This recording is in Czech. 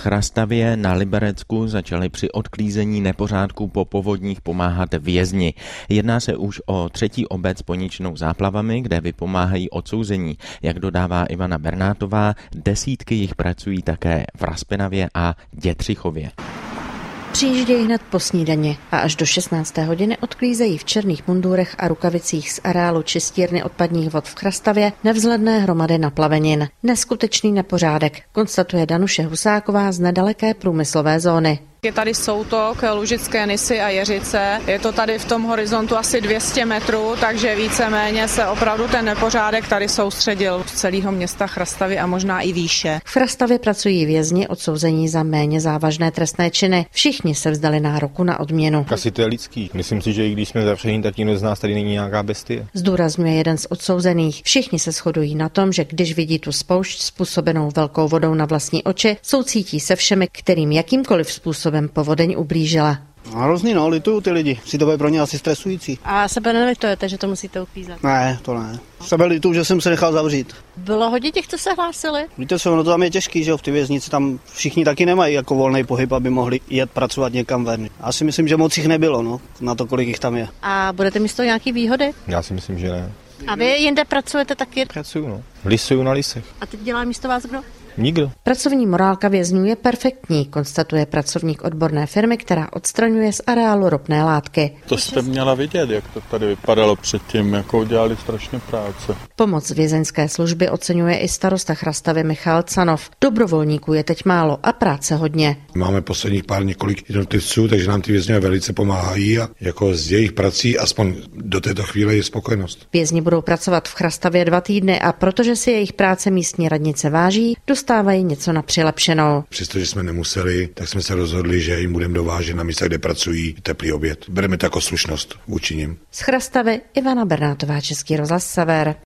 Chrastavě na Liberecku začali při odklízení nepořádků po povodních pomáhat vězni. Jedná se už o třetí obec poničenou záplavami, kde vypomáhají odsouzení. Jak dodává Ivana Bernátová, desítky jich pracují také v Raspinavě a Dětřichově. Přijíždějí hned po snídani a až do 16. hodiny odklízejí v černých mundurech a rukavicích z areálu čistírny odpadních vod v Chrastavě nevzhledné hromady naplavenin. Neskutečný nepořádek, konstatuje Danuše Husáková z nedaleké průmyslové zóny. Je tady soutok Lužické Nisy a Jeřice, je to tady v tom horizontu asi 200 metrů, takže víceméně se opravdu ten nepořádek tady soustředil z celého města Chrastavy a možná i výše. V Chrastavě pracují vězni odsouzení za méně závažné trestné činy. Všichni se vzdali nároku na odměnu. Asi to je lidský. Myslím si, že i když jsme zavření, tak nikdo z nás tady není nějaká bestie. Zdůrazňuje jeden z odsouzených. Všichni se shodují na tom, že když vidí tu spoušť způsobenou velkou vodou na vlastní oči, soucítí se všemi, kterým jakýmkoliv způsobem povodeň ublížila. Hrozný, lituju ty lidi. Si to bude pro ně asi stresující. A sebe nelitujete, že to musíte uklízet? Ne, to ne. Sebe lituju, že jsem se nechal zavřít. Bylo hodně těch, co se hlásili? Víte co, to tam je těžký, že v ty věznici tam všichni taky nemají jako volný pohyb, aby mohli jet pracovat někam ven. Já si myslím, že moc jich nebylo, na to, kolik jich tam je. A budete mít z toho nějaký výhody? Já si myslím, že ne. A vy jinde pracujete taky? Pracuju, Lisuju na lisech. A teď dělá místo vás kdo? Nikdo. Pracovní morálka vězňů je perfektní, konstatuje pracovník odborné firmy, která odstraňuje z areálu ropné látky. To jste měla vidět, jak to tady vypadalo předtím, jako udělali strašně práce. Pomoc vězeňské služby oceňuje i starosta Chrastavy Michal Canov. Dobrovolníků je teď málo a práce hodně. Máme posledních několik jednotlivců, takže nám ty vězňové velice pomáhají a jako s jejich prací aspoň do této chvíle je spokojenost. Vězni budou pracovat v Chrastavě 2 týdny a protože si jejich práce místní radnice váží, dostávají něco na přilepšenou. Přestože jsme nemuseli, tak jsme se rozhodli, že jim budeme dovážet na místa, kde pracují, teplý oběd. Bereme to jako slušnost vůči nim. Z Chrastavy Ivana Bernátová, Český rozhlas Sever.